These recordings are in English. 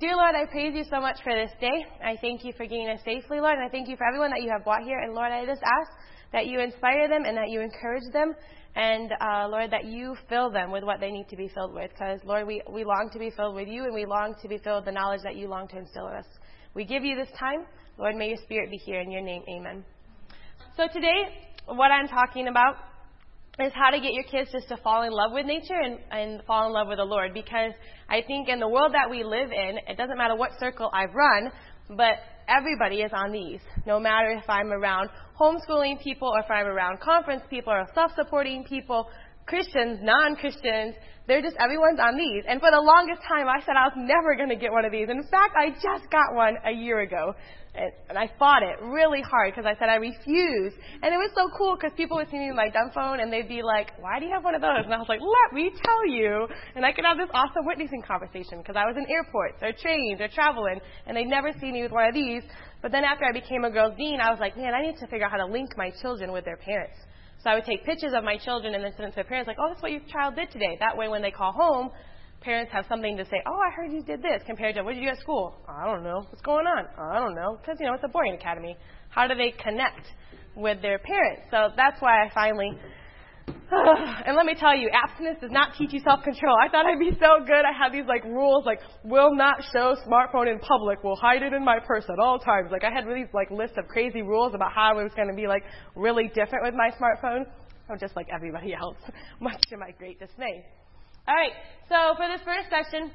Dear Lord, I praise you so much for this day. I thank you for getting us safely, Lord, and I thank you for everyone that you have brought here. And Lord, I just ask that you inspire them and that you encourage them. And, Lord, that you fill them with what they need to be filled with. Because, Lord, we long to be filled with you, and we long to be filled with the knowledge that you long to instill in us. We give you this time. Lord, may your spirit be here. In your name, amen. So today, what I'm talking about is how to get your kids just to fall in love with nature and fall in love with the Lord. Because I think in the world that we live in, it doesn't matter what circle I've run, but everybody is on these. No matter if I'm around homeschooling people or if I'm around conference people or self-supporting people, Christians, non-Christians, everyone's on these. And for the longest time, I said I was never going to get one of these. In fact, I just got one a year ago. And I fought it really hard because I said I refuse. And it was so cool because people would see me with my dumb phone and they'd be like, why do you have one of those? And I was like, let me tell you. And I could have this awesome witnessing conversation because I was in airports or trains or traveling and they'd never see me with one of these. But then after I became a girls' dean, I was like, man, I need to figure out how to link my children with their parents. So I would take pictures of my children and then send it to their parents like, oh, that's what your child did today. That way when they call home, parents have something to say, oh, I heard you did this, compared to, what did you do at school? I don't know. What's going on? I don't know. Because, it's a boarding academy. How do they connect with their parents? So that's why I finally, and let me tell you, abstinence does not teach you self-control. I thought I'd be so good. I had these, rules, will not show smartphone in public, will hide it in my purse at all times. I had these, lists of crazy rules about how I was going to be, really different with my smartphone. I'm just like everybody else, much to my great dismay. All right, so for this first session,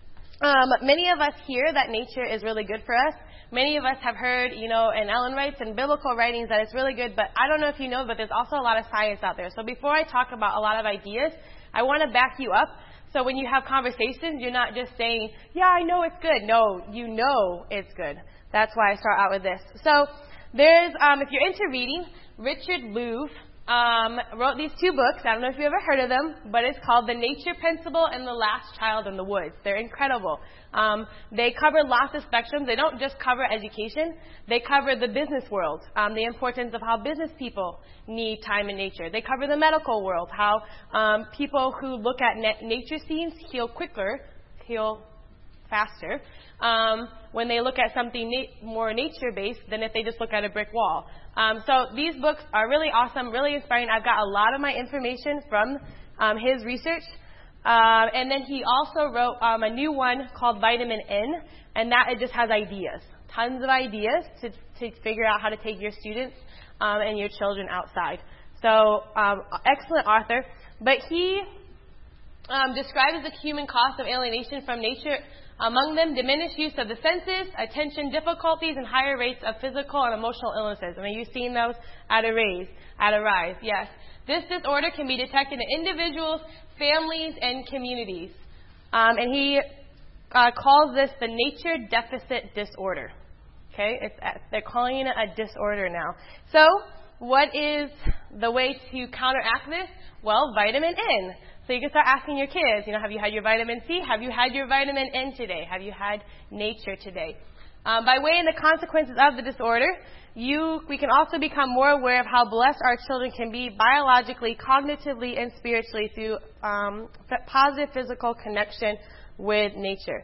many of us hear that nature is really good for us. Many of us have heard, in Ellen White's and biblical writings that it's really good, but I don't know if you know, but there's also a lot of science out there. So before I talk about a lot of ideas, I want to back you up. So when you have conversations, you're not just saying, yeah, I know it's good. No, you know it's good. That's why I start out with this. So there's, if you're into reading, Richard Louv wrote these two books. I don't know if you've ever heard of them, but it's called The Nature Principle and The Last Child in the Woods. They're incredible. They cover lots of spectrums. They don't just cover education. They cover the business world, the importance of how business people need time in nature. They cover the medical world, how people who look at nature scenes heal quicker, heal faster, when they look at something more nature-based than if they just look at a brick wall. So these books are really awesome, really inspiring. I've got a lot of my information from his research. And then he also wrote a new one called Vitamin N, and that it just has ideas, tons of ideas to figure out how to take your students and your children outside. So excellent author. But he describes the human cost of alienation from nature. Among them, diminished use of the senses, attention difficulties, and higher rates of physical and emotional illnesses. And you've seen those at a rise, yes. This disorder can be detected in individuals, families, and communities. And he calls this the nature deficit disorder. Okay, they're calling it a disorder now. So what is the way to counteract this? Well, vitamin N. So you can start asking your kids, have you had your vitamin C? Have you had your vitamin N today? Have you had nature today? By weighing the consequences of the disorder, we can also become more aware of how blessed our children can be biologically, cognitively, and spiritually through positive physical connection with nature.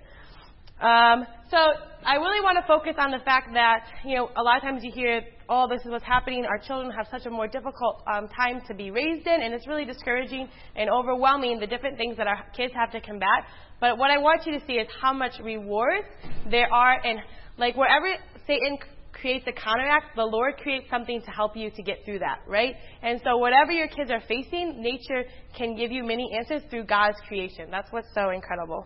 So I really want to focus on the fact that, a lot of times you hear, oh, this is what's happening. Our children have such a more difficult time to be raised in, and it's really discouraging and overwhelming, the different things that our kids have to combat. But what I want you to see is how much rewards there are, and wherever Satan creates a counteract, the Lord creates something to help you to get through that, right? And so whatever your kids are facing, nature can give you many answers through God's creation. That's what's so incredible.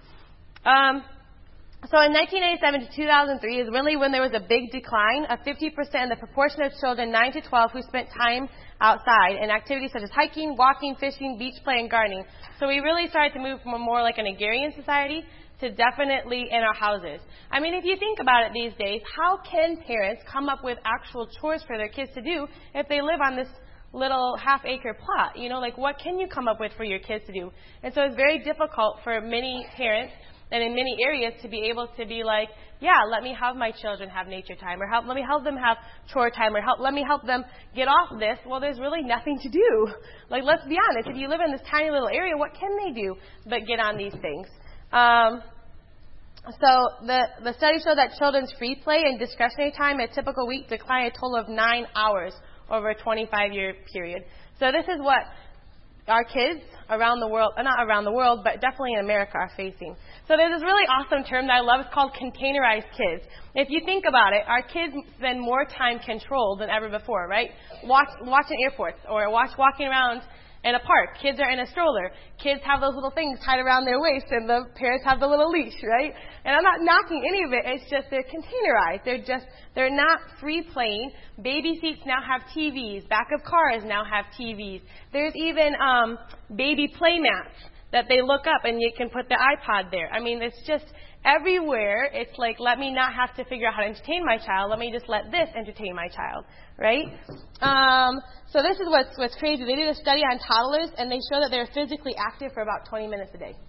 So in 1987 to 2003 is really when there was a big decline of 50% in the proportion of children 9 to 12 who spent time outside in activities such as hiking, walking, fishing, beach play, and gardening. So we really started to move from more like an agrarian society to definitely in our houses. I mean, if you think about it these days, how can parents come up with actual chores for their kids to do if they live on this little half-acre plot? What can you come up with for your kids to do? And so it's very difficult for many parents and in many areas to be able to be like, yeah, let me have my children have nature time, or let me help them have chore time, or let me help them get off this. Well, there's really nothing to do. Let's be honest. If you live in this tiny little area, what can they do but get on these things? So the study showed that children's free play and discretionary time in a typical week declined a total of 9 hours over a 25-year period. So this is what our kids around the world, not around the world, but definitely in America are facing. So there's this really awesome term that I love. It's called containerized kids. If you think about it, our kids spend more time controlled than ever before, right? Watching airports or walking around in a park. Kids are in a stroller. Kids have those little things tied around their waist, and the parents have the little leash, right? And I'm not knocking any of it. It's just they're containerized. They're not free playing. Baby seats now have TVs. Back of cars now have TVs. There's even baby play mats that they look up and you can put the iPod there. I mean, it's just everywhere. It's like, let me not have to figure out how to entertain my child. Let me just let this entertain my child, right? So this is what's crazy. They did a study on toddlers, and they show that they're physically active for about 20 minutes a day.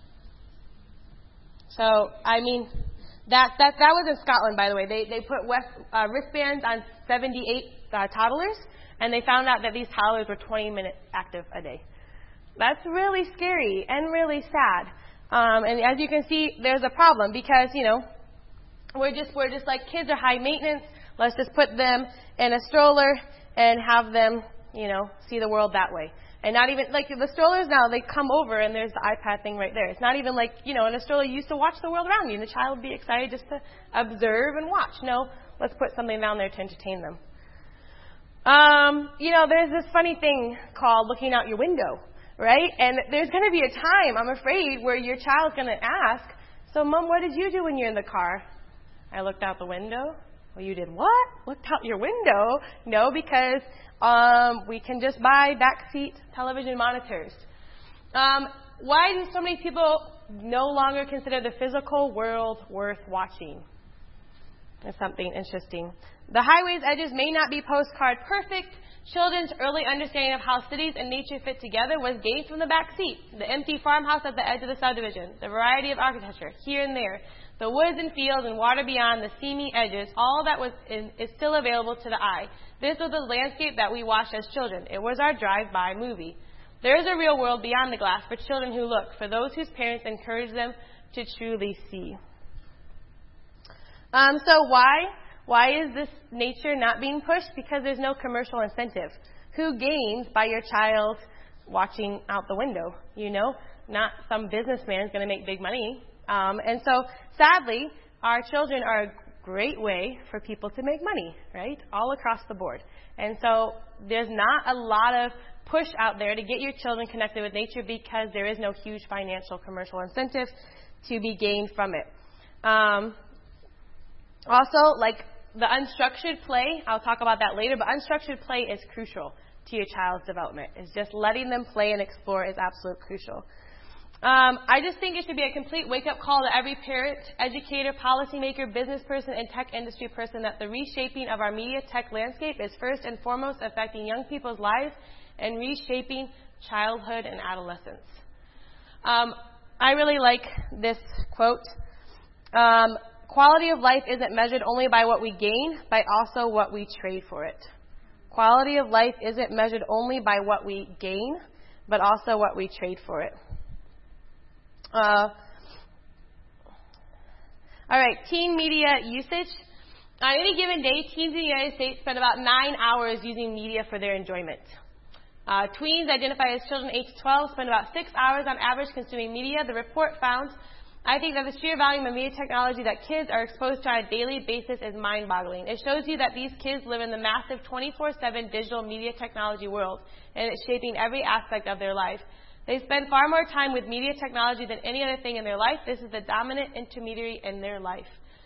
So, I mean, that was in Scotland, by the way. They put wristbands on 78 toddlers, and they found out that these toddlers were 20 minutes active a day. That's really scary and really sad. And as you can see, there's a problem because, we're just like, kids are high maintenance. Let's just put them in a stroller and have them, see the world that way. And not even, like, the strollers now, they come over and there's the iPad thing right there. It's not even like, in a stroller you used to watch the world around you and the child would be excited just to observe and watch. No, let's put something down there to entertain them. There's this funny thing called looking out your window, right? And there's going to be a time, I'm afraid, where your child's going to ask, so, Mom, what did you do when you're in the car? I looked out the window. Well, you did what? Looked out your window? No, because we can just buy backseat television monitors. Why do so many people no longer consider the physical world worth watching? That's something interesting. The highway's edges may not be postcard perfect. Children's early understanding of how cities and nature fit together was gained from the back seat. The empty farmhouse at the edge of the subdivision, the variety of architecture here and there, the woods and fields and water beyond the seamy edges, all that is still available to the eye. This was the landscape that we watched as children. It was our drive-by movie. There is a real world beyond the glass for children who look, for those whose parents encourage them to truly see. So why is this nature not being pushed? Because there's no commercial incentive. Who gains by your child watching out the window? Not some businessman is going to make big money. And so, sadly, our children are a great way for people to make money, right? All across the board. And so there's not a lot of push out there to get your children connected with nature because there is no huge financial commercial incentive to be gained from it. Also, like the unstructured play, I'll talk about that later, but unstructured play is crucial to your child's development. It's just letting them play and explore is absolutely crucial. I just think it should be a complete wake-up call to every parent, educator, policymaker, business person, and tech industry person that the reshaping of our media tech landscape is first and foremost affecting young people's lives and reshaping childhood and adolescence. I really like this quote. Quality of life isn't measured only by what we gain, but also what we trade for it. Quality of life isn't measured only by what we gain, but also what we trade for it. All right, teen media usage. On any given day, teens in the United States spend about 9 hours using media for their enjoyment. Tweens, identified as children aged 12, spend about 6 hours on average consuming media. The report found, I think that the sheer volume of media technology that kids are exposed to on a daily basis is mind-boggling. It shows you that these kids live in the massive 24/7 digital media technology world, and it's shaping every aspect of their life. They spend far more time with media technology than any other thing in their life. This is the dominant intermediary in their life.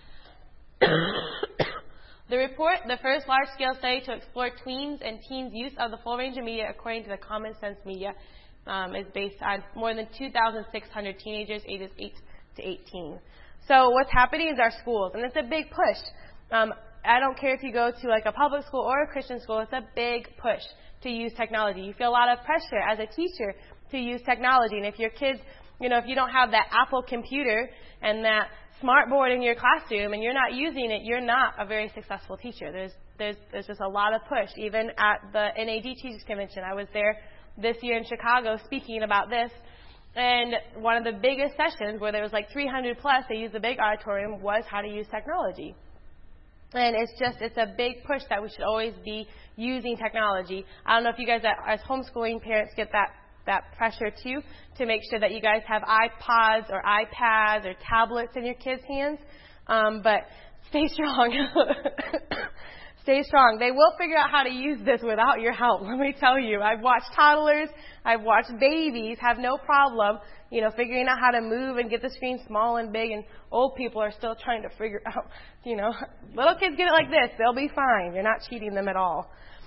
The report, the first large-scale study to explore tweens and teens' use of the full range of media according to the Common Sense Media, is based on more than 2,600 teenagers ages 8 to 18. So what's happening is our schools, and it's a big push. I don't care if you go to like a public school or a Christian school, it's a big push to use technology. You feel a lot of pressure as a teacher to use technology. And if your kids, if you don't have that Apple computer and that smart board in your classroom and you're not using it, you're not a very successful teacher. There's just a lot of push. Even at the NAD Teachers Convention, I was there this year in Chicago speaking about this. And one of the biggest sessions, where there was like 300 plus, they used the big auditorium, was how to use technology. And it's a big push that we should always be using technology. I don't know if you guys, as homeschooling parents, get that pressure too, to make sure that you guys have iPods or iPads or tablets in your kids' hands. But stay strong. Stay strong. They will figure out how to use this without your help, let me tell you. I've watched toddlers, I've watched babies have no problem, figuring out how to move and get the screen small and big, and old people are still trying to figure out, little kids get it like this, they'll be fine. You're not cheating them at all.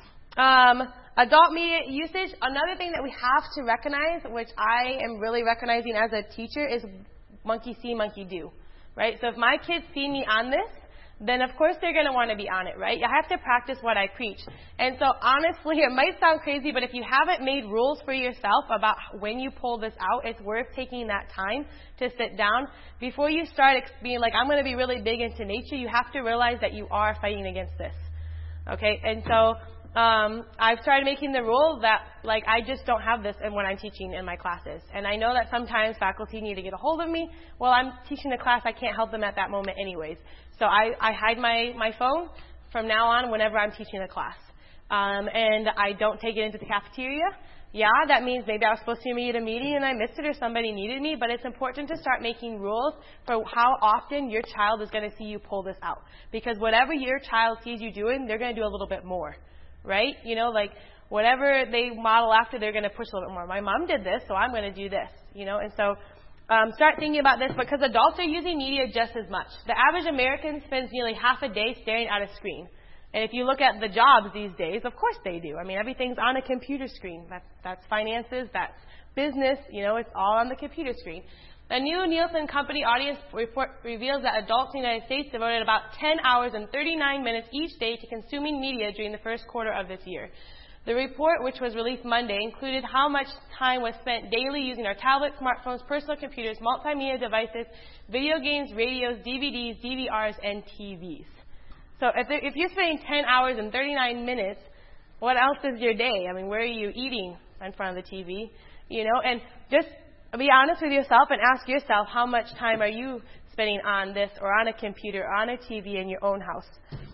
Adult media usage, another thing that we have to recognize, which I am really recognizing as a teacher, is monkey see, monkey do, right? So if my kids see me on this, then of course they're going to want to be on it, right? I have to practice what I preach. And so honestly, it might sound crazy, but if you haven't made rules for yourself about when you pull this out, it's worth taking that time to sit down. Before you start being like, I'm going to be really big into nature, you have to realize that you are fighting against this. Okay? And so I've started making the rule that, I just don't have this when I'm teaching in my classes. And I know that sometimes faculty need to get a hold of me. Well, I'm teaching a class. I can't help them at that moment anyways. So I hide my phone from now on whenever I'm teaching a class. And I don't take it into the cafeteria. Yeah, that means maybe I was supposed to be at a meeting and I missed it, or somebody needed me. But it's important to start making rules for how often your child is going to see you pull this out. Because whatever your child sees you doing, they're going to do a little bit more. Right? Whatever they model after, they're going to push a little bit more. My mom did this, so I'm going to do this, And so start thinking about this, because adults are using media just as much. The average American spends nearly half a day staring at a screen. And if you look at the jobs these days, of course they do. Everything's on a computer screen. That's finances, that's business, it's all on the computer screen. A new Nielsen Company audience report reveals that adults in the United States devoted about 10 hours and 39 minutes each day to consuming media during the first quarter of this year. The report, which was released Monday, included how much time was spent daily using our tablets, smartphones, personal computers, multimedia devices, video games, radios, DVDs, DVRs, and TVs. So if you're spending 10 hours and 39 minutes, what else is your day? Where are you eating in front of the TV? And just be honest with yourself and ask yourself, how much time are you spending on this or on a computer or on a TV in your own house?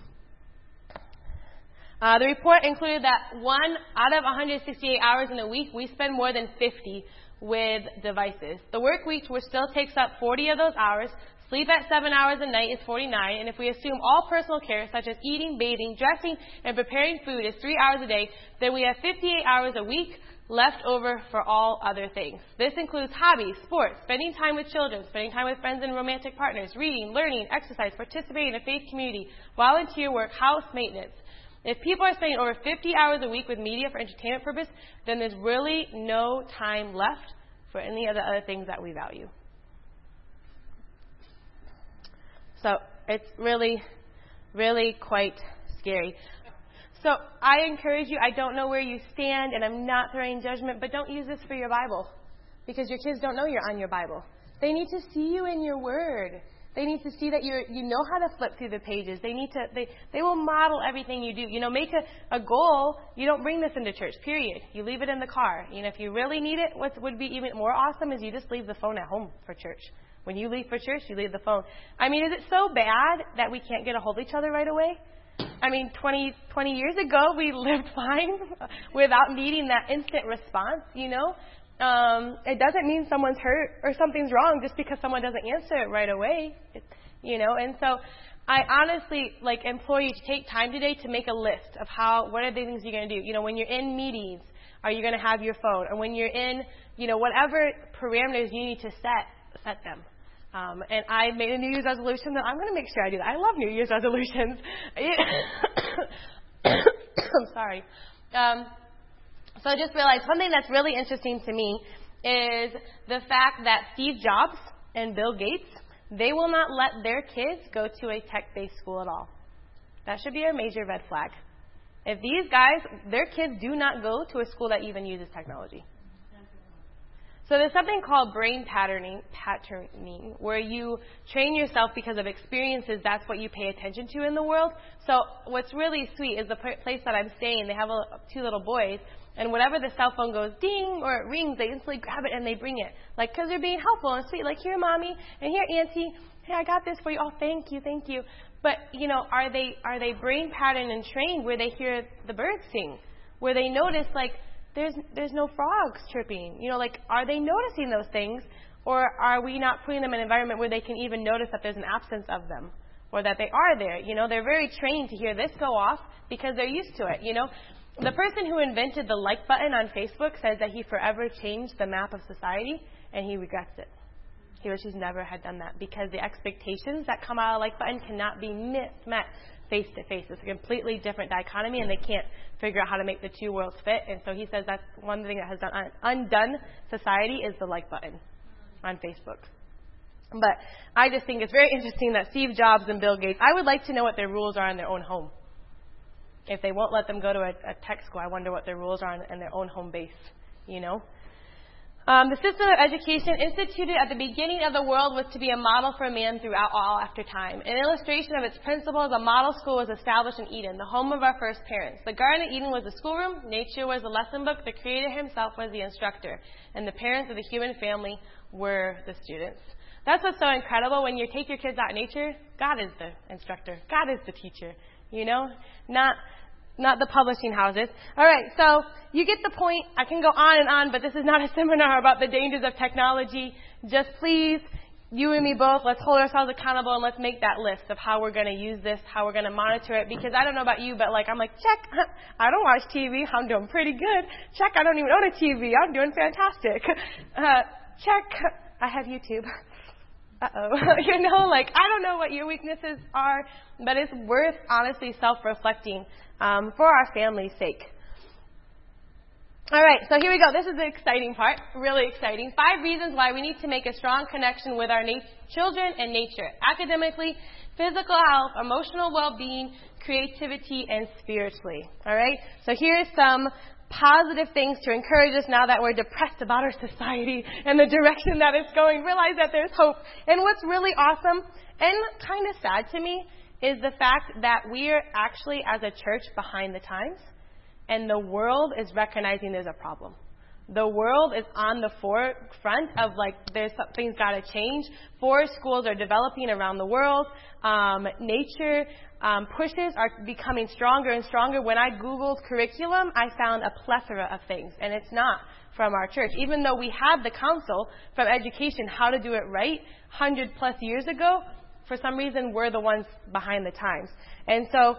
The report included that 1 out of 168 hours in a week, we spend more than 50 with devices. The work week, which still takes up 40 of those hours, sleep at 7 hours a night is 49, and if we assume all personal care, such as eating, bathing, dressing, and preparing food, is 3 hours a day, then we have 58 hours a week left over for all other things. This includes hobbies, sports, spending time with children, spending time with friends and romantic partners, reading, learning, exercise, participating in a faith community, volunteer work, house maintenance. If people are spending over 50 hours a week with media for entertainment purpose, then there's really no time left for any of the other things that we value. So it's really, really quite scary. So I encourage you, I don't know where you stand, and I'm not throwing judgment, but don't use this for your Bible, because your kids don't know you're on your Bible. They need to see you in your Word. They need to see that you know how to flip through the pages. They will model everything you do. Make a goal. You don't bring this into church, period. You leave it in the car. If you really need it, what would be even more awesome is you just leave the phone at home for church. When you leave for church, you leave the phone. Is it so bad that we can't get a hold of each other right away? 20 years ago, we lived fine without needing that instant response, It doesn't mean someone's hurt or something's wrong just because someone doesn't answer it right away, And so I honestly, implore you to take time today to make a list of what are the things you're going to do. When you're in meetings, are you going to have your phone? Or when you're in, whatever parameters you need to set them. And I made a New Year's resolution that I'm going to make sure I do that. I love New Year's resolutions. I'm sorry. So I just realized something that's really interesting to me is the fact that Steve Jobs and Bill Gates, they will not let their kids go to a tech-based school at all. That should be a major red flag. If these guys, their kids do not go to a school that even uses technology. So there's something called brain patterning, where you train yourself because of experiences. That's what you pay attention to in the world. So what's really sweet is the place that I'm staying. They have 2 little boys, And whatever the cell phone goes ding or it rings, they instantly grab it and they bring it. Like, because they're being helpful and sweet. Like, here, Mommy, and here, Auntie. Hey, I got this for you. Oh, thank you. But, are they brain patterned and trained where they hear the birds sing? Where they notice, like, there's no frogs chirping? Are they noticing those things? Or are we not putting them in an environment where they can even notice that there's an absence of them? Or that they are there? They're very trained to hear this go off because they're used to it, The person who invented the like button on Facebook says that he forever changed the map of society, and he regrets it. He wishes he never had done that because the expectations that come out of the like button cannot be met face to face. It's a completely different dichotomy, and they can't figure out how to make the two worlds fit. And so he says that's one thing that has undone society is the like button on Facebook. But I just think it's very interesting that Steve Jobs and Bill Gates, I would like to know what their rules are in their own home. If they won't let them go to a tech school, I wonder what their rules are in their own home base, The system of education instituted at the beginning of the world was to be a model for man throughout all after time. An illustration of its principles, a model school was established in Eden, the home of our first parents. The Garden of Eden was the schoolroom, nature was the lesson book, the Creator himself was the instructor, and the parents of the human family were the students. That's what's so incredible. When you take your kids out in nature, God is the instructor. God is the teacher, not the publishing houses. All right, so you get the point. I can go on, but this is not a seminar about the dangers of technology. Just please, you and me both, let's hold ourselves accountable and let's make that list of how we're going to use this, how we're going to monitor it. Because I don't know about you, but I'm check, I don't watch TV. I'm doing pretty good. Check, I don't even own a TV. I'm doing fantastic. Check, I have YouTube. Uh-oh. I don't know what your weaknesses are, but it's worth honestly self-reflecting for our family's sake. All right, so here we go. This is the exciting part, really exciting. 5 reasons why we need to make a strong connection with our children and nature. Academically, physical health, emotional well-being, creativity, and spiritually. All right, so here's some positive things to encourage us now that we're depressed about our society and the direction that it's going. Realize that there's hope. And what's really awesome and kind of sad to me is the fact that we are actually, as a church, behind the times, and the world is recognizing there's a problem. The world is on the forefront of there's something's got to change. Forest schools are developing around the world. Nature pushes are becoming stronger and stronger. When I Googled curriculum, I found a plethora of things, and it's not from our church. Even though we had the counsel from education how to do it right 100+ years ago, for some reason we're the ones behind the times. And so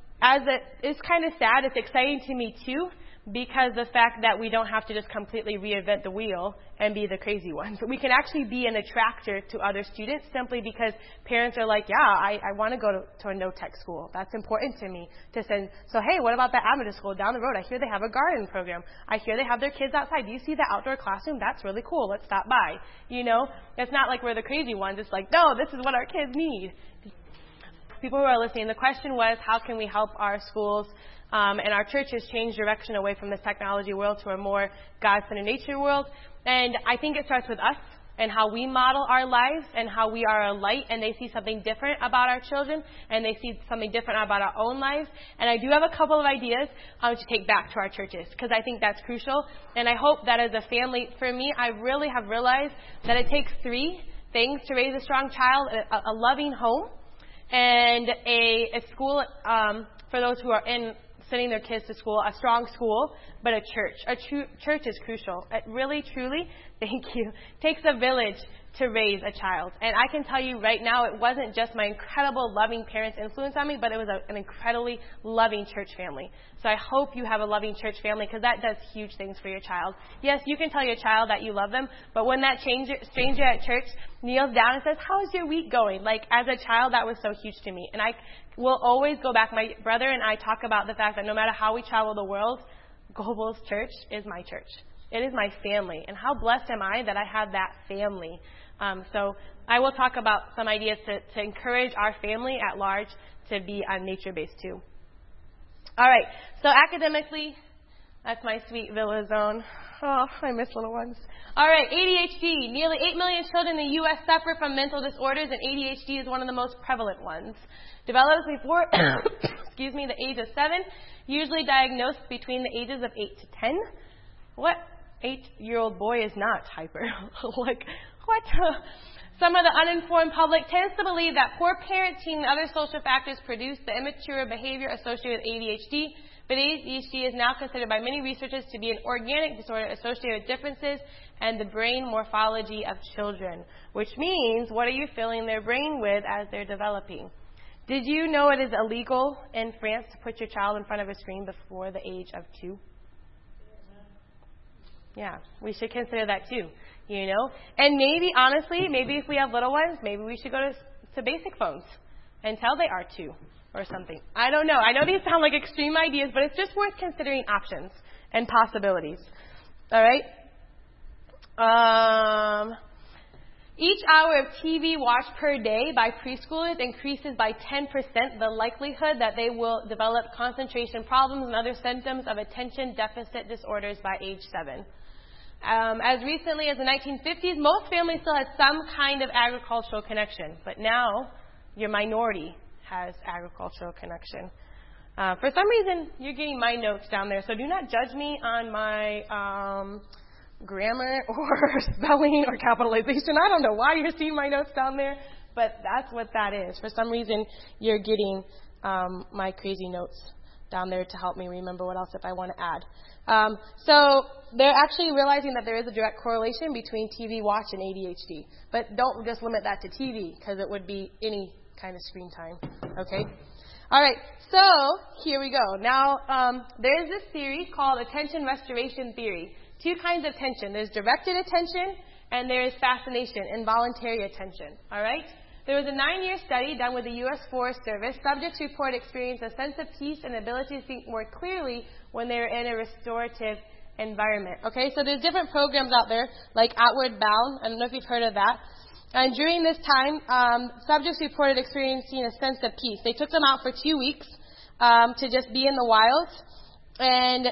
it's kind of sad, it's exciting to me too, because the fact that we don't have to just completely reinvent the wheel and be the crazy ones. We can actually be an attractor to other students simply because parents are like, yeah, I want to go to a no-tech school. That's important to me to send. So, hey, what about that Amethyst school down the road? I hear they have a garden program. I hear they have their kids outside. Do you see the outdoor classroom? That's really cool. Let's stop by. It's not like we're the crazy ones. It's like, no, this is what our kids need. People who are listening, the question was, how can we help our schools and our churches change direction away from this technology world to a more God-centered nature world? And I think it starts with us and how we model our lives and how we are a light, and they see something different about our children and they see something different about our own lives. And I do have a couple of ideas to take back to our churches because I think that's crucial. And I hope that as a family, for me, I really have realized that it takes 3 things to raise a strong child: a loving home, and a school for those who are sending their kids to school, a strong school, but a church. A church is crucial. It really, truly, thank you, takes a village to raise a child. And I can tell you right now, it wasn't just my incredible, loving parents' influence on me, but it was an incredibly loving church family. So I hope you have a loving church family because that does huge things for your child. Yes, you can tell your child that you love them, but when that stranger at church kneels down and says, "How's your week going?" As a child, that was so huge to me. And I will always go back. My brother and I talk about the fact that no matter how we travel the world, Global's church is my church. It is my family. And how blessed am I that I have that family. So I will talk about some ideas to encourage our family at large to be on nature-based too. All right. So academically, that's my sweet Villa Zone. Oh, I miss little ones. All right, ADHD. Nearly 8 million children in the U.S. suffer from mental disorders, and ADHD is one of the most prevalent ones. Develops before, the age of 7, usually diagnosed between the ages of 8 to 10. What 8-year-old boy is not hyper? Like, what? Some of the uninformed public tends to believe that poor parenting and other social factors produce the immature behavior associated with ADHD. But ADHD is now considered by many researchers to be an organic disorder associated with differences in the brain morphology of children, which means, what are you filling their brain with as they're developing? Did you know it is illegal in France to put your child in front of a screen before the age of 2? Yeah, we should consider that too, you know? And maybe, honestly, maybe if we have little ones, maybe we should go to basic phones until they are 2. Or something. I don't know. I know these sound like extreme ideas, but it's just worth considering options and possibilities. All right? Each hour of TV watched per day by preschoolers increases by 10% the likelihood that they will develop concentration problems and other symptoms of attention deficit disorders by age 7. As recently as the 1950s, most families still had some kind of agricultural connection, but now your minority has agricultural connection. For some reason, you're getting my notes down there, so do not judge me on my grammar or spelling or capitalization. I don't know why you're seeing my notes down there, but that's what that is. For some reason, you're getting my crazy notes down there to help me remember what else if I want to add. So they're actually realizing that there is a direct correlation between TV watch and ADHD. But don't just limit that to TV, because it would be any kind of screen time. Okay? All right, so here we go. Now, there's this theory called attention restoration theory. 2 kinds of attention. There's directed attention, and there is fascination, involuntary attention. All right? There was a 9-year study done with the U.S. Forest Service. Subjects report experience a sense of peace and ability to think more clearly when they're in a restorative environment. Okay, so there's different programs out there, like Outward Bound. I don't know if you've heard of that. And during this time, subjects reported experiencing a sense of peace. They took them out for 2 weeks to just be in the wild, and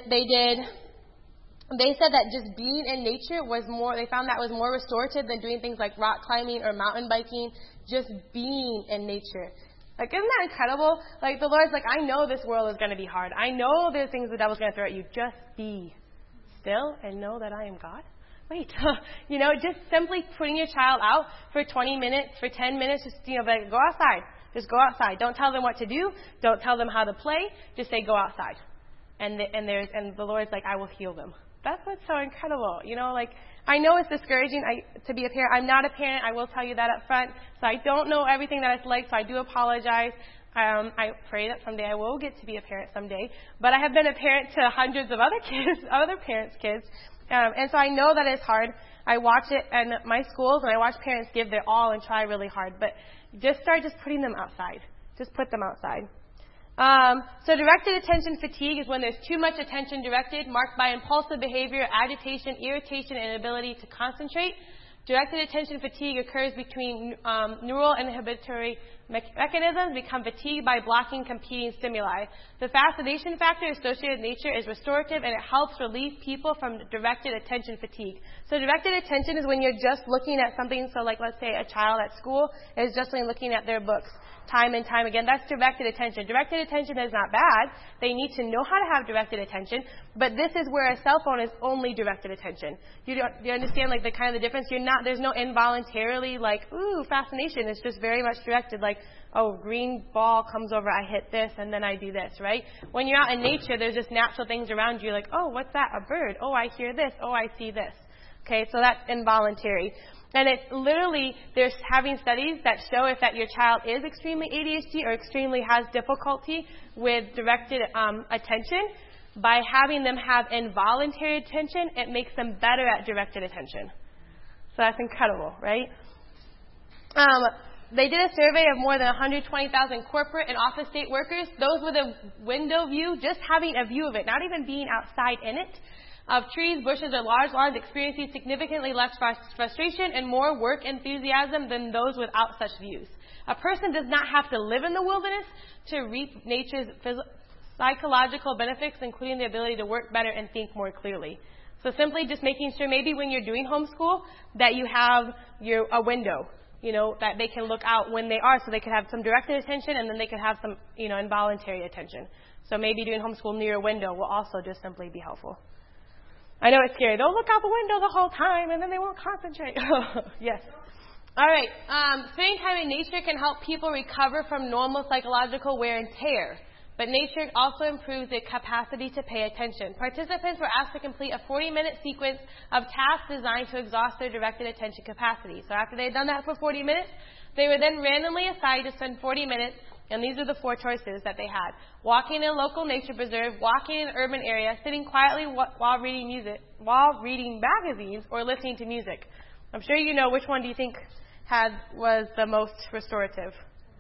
they said that just being in nature they found that was more restorative than doing things like rock climbing or mountain biking, just being in nature. Like, isn't that incredible? Like, the Lord's like, I know this world is going to be hard. I know there's things the devil's going to throw at you. Just be still and know that I am God. Wait, just simply putting your child out for 20 minutes, for 10 minutes, just, go outside. Just go outside. Don't tell them what to do. Don't tell them how to play. Just say, go outside. And the Lord's like, I will heal them. That's what's so incredible. I know it's discouraging to be a parent. I'm not a parent. I will tell you that up front. So I don't know everything that it's like, so I do apologize. I pray that someday I will get to be a parent someday. But I have been a parent to hundreds of other parents' kids. And so I know that it's hard. I watch it in my schools, and I watch parents give their all and try really hard. But just start putting them outside. Just put them outside. So directed attention fatigue is when there's too much attention directed, marked by impulsive behavior, agitation, irritation, and inability to concentrate. Directed attention fatigue occurs between neural inhibitory mechanisms become fatigued by blocking competing stimuli. The fascination factor associated with nature is restorative, and it helps relieve people from directed attention fatigue. So directed attention is when you're just looking at something. So like, let's say a child at school is just looking at their books time and time again. That's directed attention. Directed attention is not bad. They need to know how to have directed attention. But this is where a cell phone is only directed attention. Do you understand the kind of the difference? There's no involuntarily fascination. It's just very much directed, green ball comes over, I hit this, and then I do this, right? When you're out in nature, there's just natural things around you, what's that? A bird. Oh, I hear this. Oh, I see this. Okay, so that's involuntary. And it's literally, there's having studies that show if that your child is extremely ADHD or extremely has difficulty with directed attention, by having them have involuntary attention, it makes them better at directed attention. So that's incredible, right? They did a survey of more than 120,000 corporate and office state workers. Those with a window view, just having a view of it, not even being outside in it, of trees, bushes, or large lawns, experiencing significantly less frustration and more work enthusiasm than those without such views. A person does not have to live in the wilderness to reap nature's psychological benefits, including the ability to work better and think more clearly. So simply just making sure maybe when you're doing homeschool that you have a window, that they can look out when they are, so they can have some directed attention and then they can have some, involuntary attention. So maybe doing homeschool near a window will also just simply be helpful. I know it's scary. Don't look out the window the whole time and then they won't concentrate. Yes. All right. Spending time in nature can help people recover from normal psychological wear and tear. But nature also improves the capacity to pay attention. Participants were asked to complete a 40-minute sequence of tasks designed to exhaust their directed attention capacity. So after they had done that for 40 minutes, they were then randomly assigned to spend 40 minutes, and these are the 4 choices that they had. Walking in a local nature preserve, walking in an urban area, sitting quietly while reading magazines, or listening to music. I'm sure you know, which one do you think was the most restorative?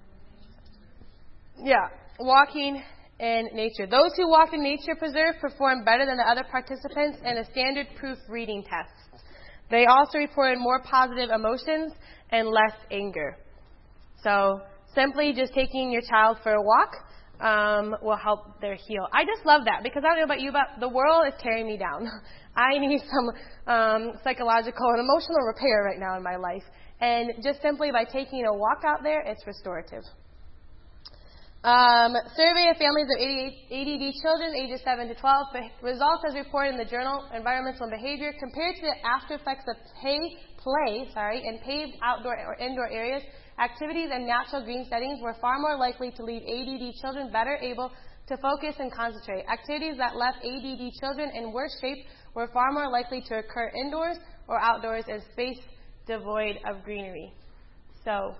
Yeah. Walking in nature. Those who walked in nature preserve performed better than the other participants in a standard proof reading test. They also reported more positive emotions and less anger. So simply just taking your child for a walk will help their heal. I just love that because I don't know about you, but the world is tearing me down. I need some psychological and emotional repair right now in my life. And just simply by taking a walk out there, it's restorative. Survey of families of ADD children ages 7 to 12. Results as reported in the journal Environmental and Behavior. Compared to the after effects of play in paved outdoor or indoor areas, activities and natural green settings were far more likely to leave ADD children better able to focus and concentrate. Activities that left ADD children in worse shape were far more likely to occur indoors or outdoors in space devoid of greenery. So,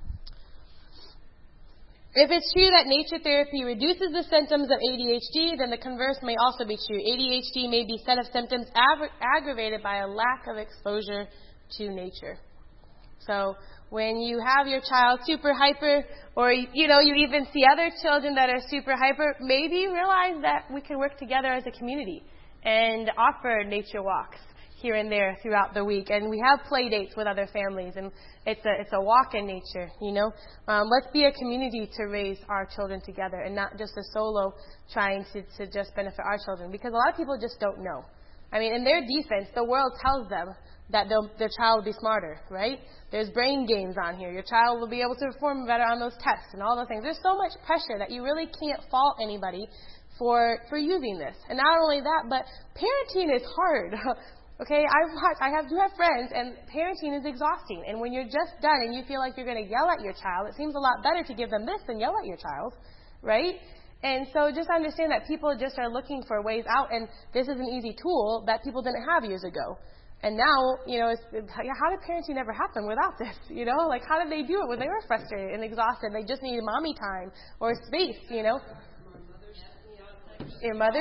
if it's true that nature therapy reduces the symptoms of ADHD, then the converse may also be true. ADHD may be a set of symptoms aggravated by a lack of exposure to nature. So when you have your child super hyper, or you even see other children that are super hyper, maybe you realize that we can work together as a community and offer nature walks here and there throughout the week. And we have play dates with other families, and it's a walk in nature, Let's be a community to raise our children together and not just a solo trying to just benefit our children, because a lot of people just don't know. I mean, in their defense, the world tells them that their child will be smarter, right? There's brain games on here. Your child will be able to perform better on those tests and all those things. There's so much pressure that you really can't fault anybody for using this. And not only that, but parenting is hard. Okay, I do have friends, and parenting is exhausting. And when you're just done and you feel like you're going to yell at your child, it seems a lot better to give them this than yell at your child, right? And so just understand that people just are looking for ways out, and this is an easy tool that people didn't have years ago. And now, how did parenting ever happen without this? Like, how did they do it when they were frustrated and exhausted? They just needed mommy time or space, Your mother's...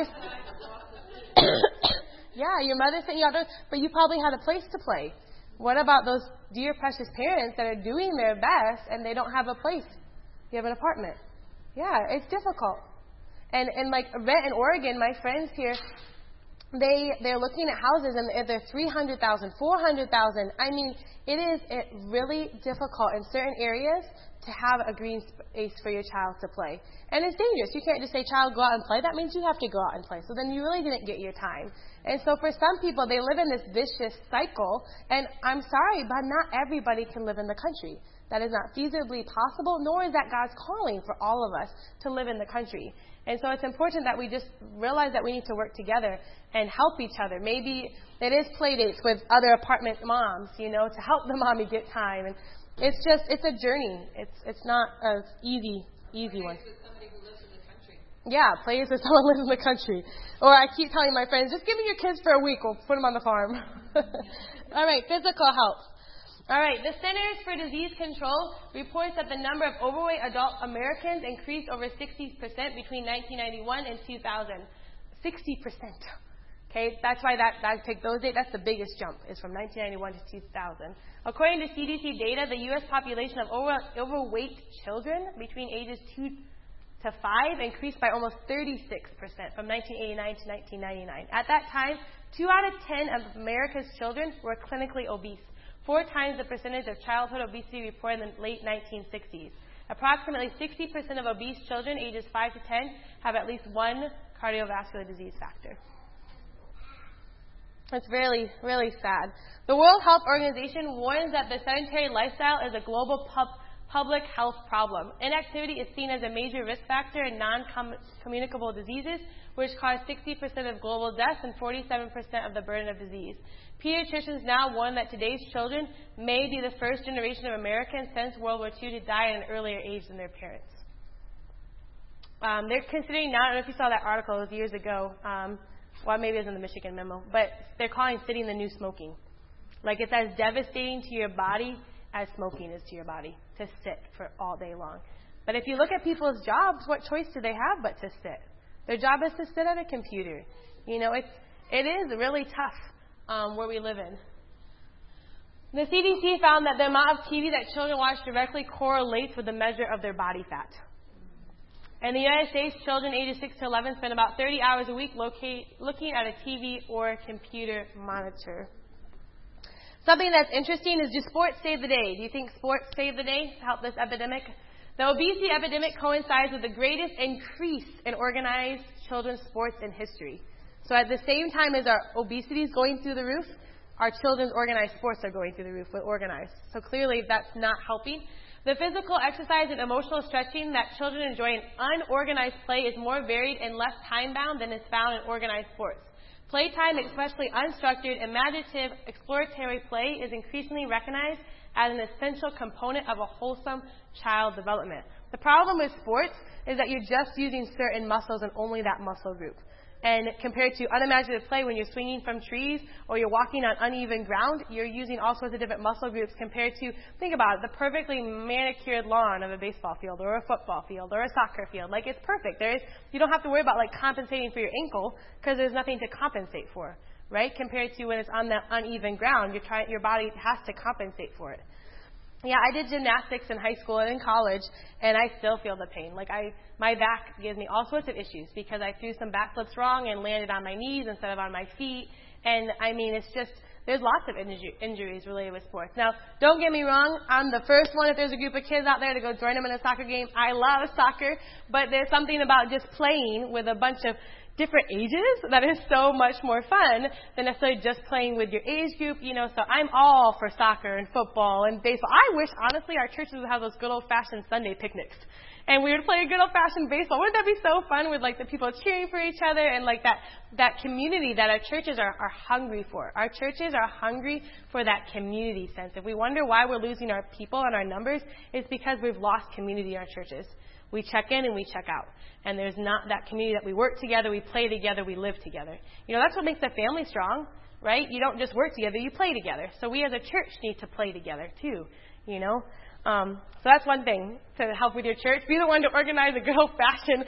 Yeah, your mother sent you outdoors, but you probably had a place to play. What about those dear, precious parents that are doing their best and they don't have a place? You have an apartment. Yeah, it's difficult. And like rent in Oregon, my friends here, they're looking at houses and they're $300,000, $400,000. I mean, it is really difficult in certain areas to have a green space for your child to play. And it's dangerous. You can't just say, child, go out and play. That means you have to go out and play. So then you really didn't get your time. And so for some people, they live in this vicious cycle. And I'm sorry, but not everybody can live in the country. That is not feasibly possible, nor is that God's calling for all of us to live in the country. And so it's important that we just realize that we need to work together and help each other. Maybe it is play dates with other apartment moms, to help the mommy get time. And it's a journey. It's not an easy one. Yeah, plays with someone who lives in the country. Or I keep telling my friends, just give me your kids for a week. We'll put them on the farm. All right, physical health. All right, the Centers for Disease Control reports that the number of overweight adult Americans increased over 60% between 1991 and 2000. 60%. Okay, that's why that take those dates. That's the biggest jump, is from 1991 to 2000. According to CDC data, the U.S. population of overweight children between ages 2 to 5 increased by almost 36% from 1989 to 1999. At that time, 2 out of 10 of America's children were clinically obese, 4 times the percentage of childhood obesity reported in the late 1960s. Approximately 60% of obese children ages 5 to 10 have at least one cardiovascular disease factor. It's really, really sad. The World Health Organization warns that the sedentary lifestyle is a global public health problem. Inactivity is seen as a major risk factor in non-communicable diseases, which cause 60% of global deaths and 47% of the burden of disease. Pediatricians now warn that today's children may be the first generation of Americans since World War II to die at an earlier age than their parents. They're considering now, I don't know if you saw that article, it was years ago, well, maybe it was in the Michigan Memo, but they're calling sitting the new smoking. Like, it's as devastating to your body as smoking is to your body, to sit for all day long. But if you look at people's jobs, what choice do they have but to sit? Their job is to sit at a computer. You know, it is really tough where we live in. The CDC found that the amount of TV that children watch directly correlates with the measure of their body fat. In the United States, children ages 6 to 11 spend about 30 hours a week looking at a TV or computer monitor. Something that's interesting is, do sports save the day? Do you think sports save the day to help this epidemic? The obesity epidemic coincides with the greatest increase in organized children's sports in history. So at the same time as our obesity is going through the roof, our children's organized sports are going through the roof with organized. So clearly that's not helping. The physical exercise and emotional stretching that children enjoy in unorganized play is more varied and less time-bound than is found in organized sports. Playtime, especially unstructured, imaginative, exploratory play, is increasingly recognized as an essential component of a wholesome child development. The problem with sports is that you're just using certain muscles and only that muscle group. And compared to unimaginative play, when you're swinging from trees or you're walking on uneven ground, you're using all sorts of different muscle groups compared to, think about it, the perfectly manicured lawn of a baseball field or a football field or a soccer field. Like, it's perfect. You don't have to worry about, like, compensating for your ankle because there's nothing to compensate for, right? Compared to when it's on that uneven ground, your body has to compensate for it. Yeah, I did gymnastics in high school and in college, and I still feel the pain. Like, my back gives me all sorts of issues because I threw some backflips wrong and landed on my knees instead of on my feet. And, I mean, it's just, there's lots of injuries related with sports. Now, don't get me wrong, I'm the first one, if there's a group of kids out there, to go join them in a soccer game. I love soccer, but there's something about just playing with a bunch of different ages that is so much more fun than necessarily just playing with your age group, you know. So I'm all for soccer and football and baseball. I wish, honestly, our churches would have those good old-fashioned Sunday picnics. And we would play a good old-fashioned baseball. Wouldn't that be so fun with, like, the people cheering for each other and, like, that community that our churches are hungry for? Our churches are hungry for that community sense. If we wonder why we're losing our people and our numbers, it's because we've lost community in our churches. We check in and we check out. And there's not that community that we work together, we play together, we live together. You know, that's what makes a family strong, right? You don't just work together, you play together. So we as a church need to play together too, you know. So that's one thing to help with your church. Be the one to organize a good old-fashioned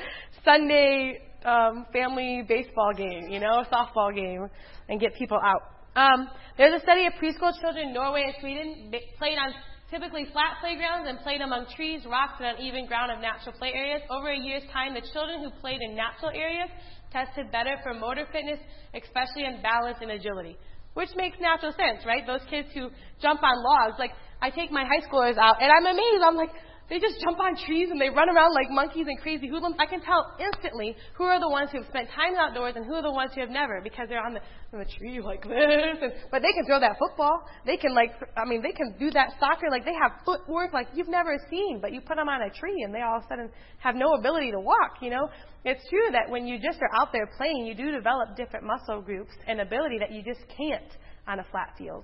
Sunday family baseball game, you know, softball game, and get people out. There's a study of preschool children in Norway and Sweden. They played on typically flat playgrounds and played among trees, rocks, and uneven ground of natural play areas. Over a year's time, the children who played in natural areas tested better for motor fitness, especially in balance and agility, which makes natural sense, right? Those kids who jump on logs, like, I take my high schoolers out, and I'm amazed. I'm like, they just jump on trees and they run around like monkeys and crazy hoodlums. I can tell instantly who are the ones who have spent time outdoors and who are the ones who have never, because they're on the tree like this. But they can throw that football. They can, like, they can do that soccer. Like, they have footwork like you've never seen, but you put them on a tree and they all of a sudden have no ability to walk, you know. It's true that when you just are out there playing, you do develop different muscle groups and ability that you just can't on a flat field.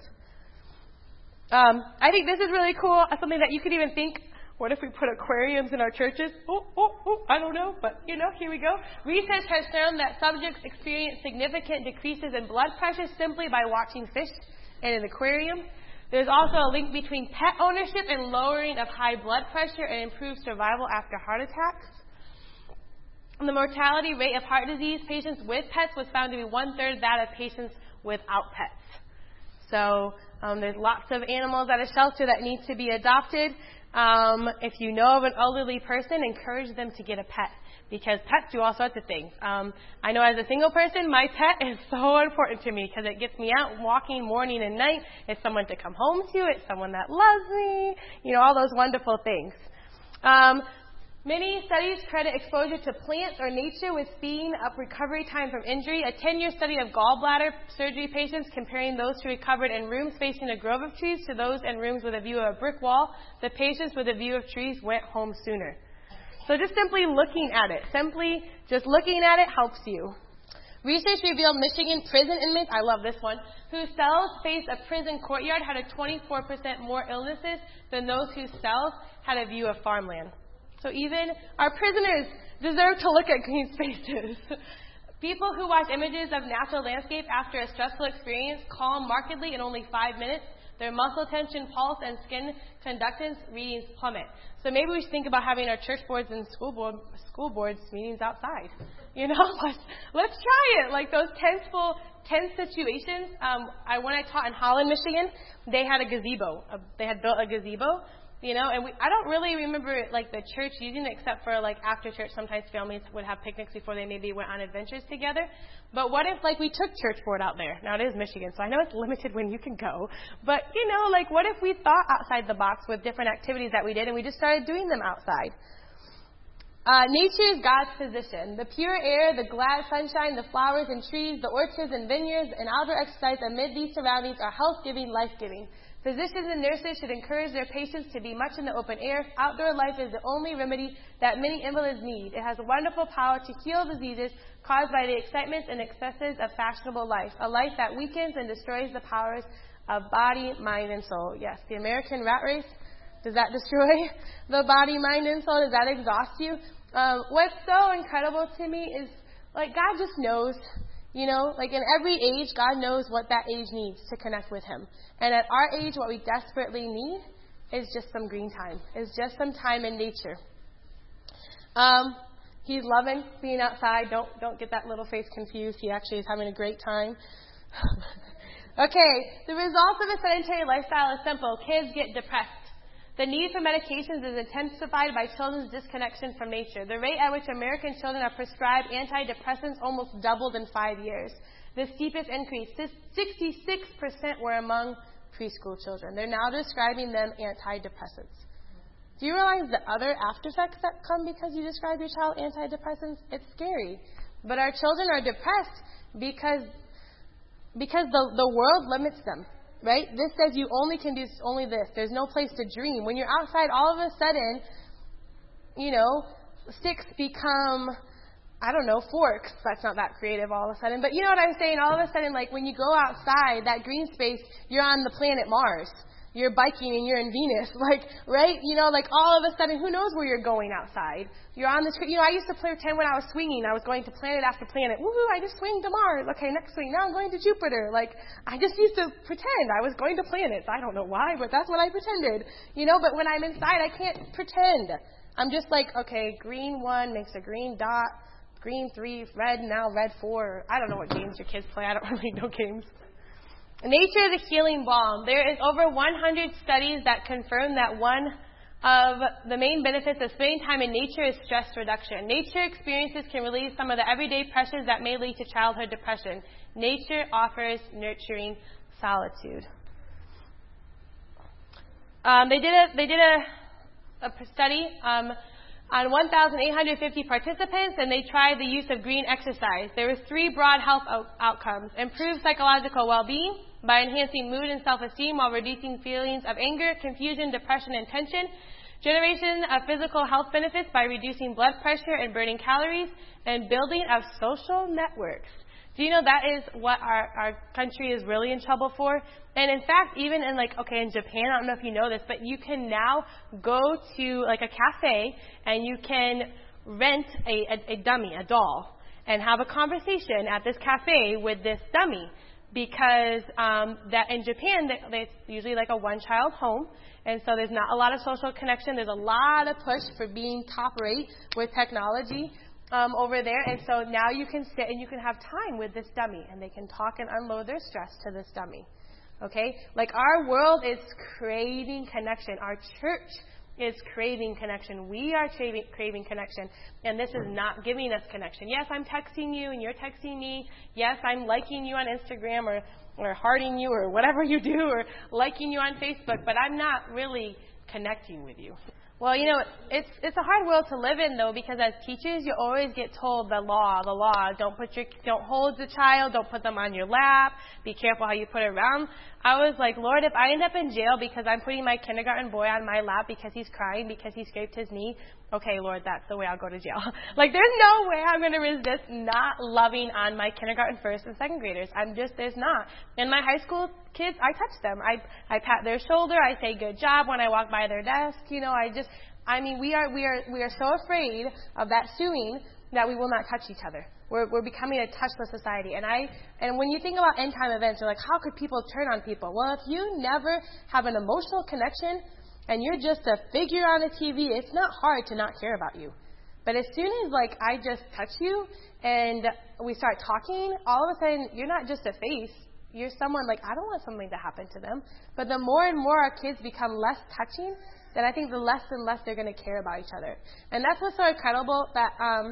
I think this is really cool. Something that you could even think, what if we put aquariums in our churches? I don't know, but, you know, here we go. Research has shown that subjects experience significant decreases in blood pressure simply by watching fish in an aquarium. There's also a link between pet ownership and lowering of high blood pressure and improved survival after heart attacks. And the mortality rate of heart disease patients with pets was found to be 1/3 that of patients without pets. So there's lots of animals at a shelter that need to be adopted. If you know of an elderly person, encourage them to get a pet, because pets do all sorts of things. I know as a single person, my pet is so important to me because it gets me out walking morning and night. It's someone to come home to. It's someone that loves me. You know, all those wonderful things. Many studies credit exposure to plants or nature with speeding up recovery time from injury. A 10-year study of gallbladder surgery patients comparing those who recovered in rooms facing a grove of trees to those in rooms with a view of a brick wall. The patients with a view of trees went home sooner. So just simply looking at it, helps you. Research revealed Michigan prison inmates, I love this one, whose cells faced a prison courtyard had a 24% more illnesses than those whose cells had a view of farmland. So even our prisoners deserve to look at green spaces. People who watch images of natural landscape after a stressful experience calm markedly in only 5 minutes. Their muscle tension, pulse, and skin conductance readings plummet. So maybe we should think about having our church boards and school boards meetings outside. You know, let's try it. Like those tense situations. When I taught in Holland, Michigan, they had a gazebo. They had built a gazebo. You know, and I don't really remember like the church using it except for like after church. Sometimes families would have picnics before they maybe went on adventures together. But what if like we took church board out there? Now it is Michigan, so I know it's limited when you can go. But you know, like what if we thought outside the box with different activities that we did and we just started doing them outside? Nature is God's physician. The pure air, the glad sunshine, the flowers and trees, the orchards and vineyards, and outdoor exercise amid these surroundings are health-giving, life-giving. Physicians and nurses should encourage their patients to be much in the open air. Outdoor life is the only remedy that many invalids need. It has a wonderful power to heal diseases caused by the excitements and excesses of fashionable life, a life that weakens and destroys the powers of body, mind, and soul. Yes, the American rat race, does that destroy the body, mind, and soul? Does that exhaust you? What's so incredible to me is, like, God just knows. You know, like in every age, God knows what that age needs to connect with Him. And at our age, what we desperately need is just some green time. Is just some time in nature. He's loving being outside. Don't get that little face confused. He actually is having a great time. Okay, the results of a sedentary lifestyle is simple. Kids get depressed. The need for medications is intensified by children's disconnection from nature. The rate at which American children are prescribed antidepressants almost doubled in 5 years. The steepest increase, 66% were among preschool children. They're now prescribing them antidepressants. Do you realize the other after effects that come because you describe your child antidepressants? It's scary. But our children are depressed because the world limits them. Right? This says you only can do only this. There's no place to dream. When you're outside, all of a sudden, you know, sticks become, I don't know, forks. That's not that creative all of a sudden. But you know what I'm saying? All of a sudden, like when you go outside, that green space, you're on the planet Mars. You're biking and you're in Venus. Like, right? You know, like all of a sudden, who knows where you're going outside? You're on the street. You know, I used to pretend when I was swinging, I was going to planet after planet. Woohoo, I just swing to Mars. Okay, next swing. Now I'm going to Jupiter. Like, I just used to pretend I was going to planets. I don't know why, but that's what I pretended. You know, but when I'm inside, I can't pretend. I'm just like, okay, green 1 makes a green dot, green 3, red, now red 4. I don't know what games your kids play. I don't really know games. Nature is a healing balm. There is over 100 studies that confirm that one of the main benefits of spending time in nature is stress reduction. Nature experiences can relieve some of the everyday pressures that may lead to childhood depression. Nature offers nurturing solitude. They did a study on 1,850 participants, and they tried the use of green exercise. There were 3 broad health outcomes: improve psychological well-being by enhancing mood and self-esteem while reducing feelings of anger, confusion, depression, and tension; generation of physical health benefits by reducing blood pressure and burning calories; and building of social networks. Do you know that is what our country is really in trouble for? And in fact, even in in Japan, I don't know if you know this, but you can now go to like a cafe and you can rent a dummy, a doll, and have a conversation at this cafe with this dummy. Because that in Japan, it's usually like a one-child home, and so there's not a lot of social connection. There's a lot of push for being top rate with technology over there, and so now you can sit and you can have time with this dummy, and they can talk and unload their stress to this dummy. Okay? Like our world is craving connection. Our church is craving connection. We are craving connection, and this is not giving us connection. Yes, I'm texting you, and you're texting me. Yes, I'm liking you on Instagram or hearting you or whatever you do or liking you on Facebook, but I'm not really connecting with you. Well, it's a hard world to live in, though, because as teachers, you always get told the law. Don't hold the child, don't put them on your lap, be careful how you put it around. I was like, Lord, if I end up in jail because I'm putting my kindergarten boy on my lap because he's crying because he scraped his knee, okay, Lord, that's the way I'll go to jail. Like, there's no way I'm going to resist not loving on my kindergarten first and second graders. There's not. And my high school kids, I touch them. I pat their shoulder. I say good job when I walk by their desk. We are so afraid of that suing that we will not touch each other. We're becoming a touchless society. And when you think about end time events, you're like, how could people turn on people? Well, if you never have an emotional connection and you're just a figure on a TV, it's not hard to not care about you. But as soon as I just touch you and we start talking, all of a sudden you're not just a face. You're someone I don't want something to happen to them. But the more and more our kids become less touching, then I think the less and less they're going to care about each other. And that's what's so incredible that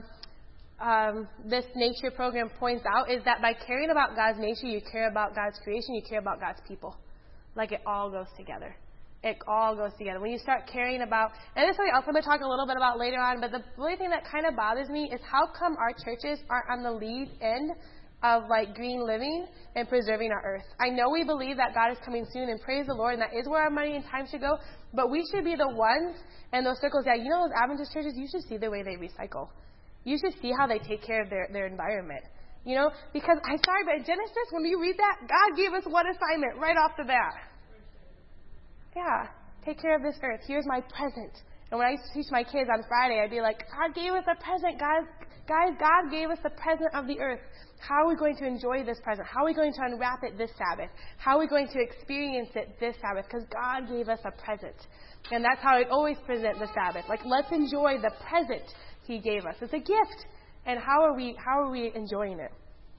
this nature program points out, is that by caring about God's nature, you care about God's creation, you care about God's people. It all goes together. It all goes together. When you start caring about, and this is something else I'm going to talk a little bit about later on, but the only thing that kind of bothers me is how come our churches aren't on the lead end of green living and preserving our earth. I know we believe that God is coming soon, and praise the Lord, and that is where our money and time should go, but we should be the ones in those circles that, those Adventist churches, you should see the way they recycle. You should see how they take care of their environment. Because I'm sorry, but in Genesis, when you read that, God gave us one assignment right off the bat. Yeah, take care of this earth. Here's my present. And when I used to teach my kids on Friday, I'd be like, God gave us a present, guys. Guys, God gave us the present of the earth. How are we going to enjoy this present? How are we going to unwrap it this Sabbath? How are we going to experience it this Sabbath? Because God gave us a present. And that's how I always present the Sabbath. Let's enjoy the present He gave us. It's a gift. And how are we enjoying it?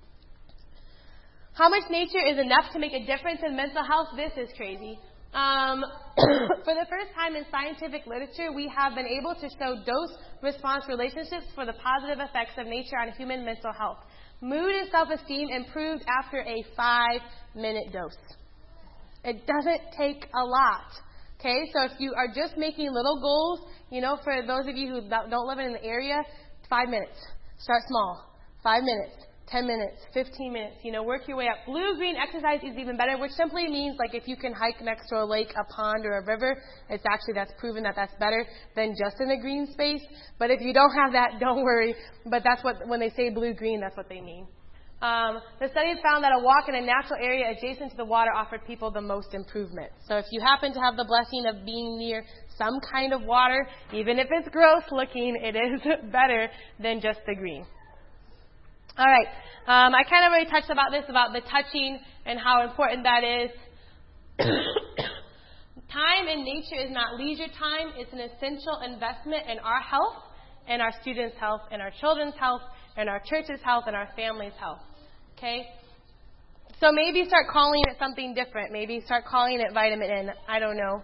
How much nature is enough to make a difference in mental health? This is crazy. For the first time in scientific literature, we have been able to show dose-response relationships for the positive effects of nature on human mental health. Mood and self-esteem improved after a 5-minute dose. It doesn't take a lot. Okay, so if you are just making little goals, for those of you who don't live in the area, 5 minutes. Start small. 5 minutes. 10 minutes, 15 minutes, work your way up. Blue-green exercise is even better, which simply means if you can hike next to a lake, a pond, or a river, that's proven that that's better than just in a green space. But if you don't have that, don't worry. But that's when they say blue-green, that's what they mean. The studies found that a walk in a natural area adjacent to the water offered people the most improvement. So if you happen to have the blessing of being near some kind of water, even if it's gross looking, it is better than just the green. All right. I kind of already touched about the touching and how important that is. Time in nature is not leisure time. It's an essential investment in our health, and our students' health, and our children's health, and our church's health, and our family's health. Okay? So maybe start calling it something different. Maybe start calling it vitamin N. I don't know.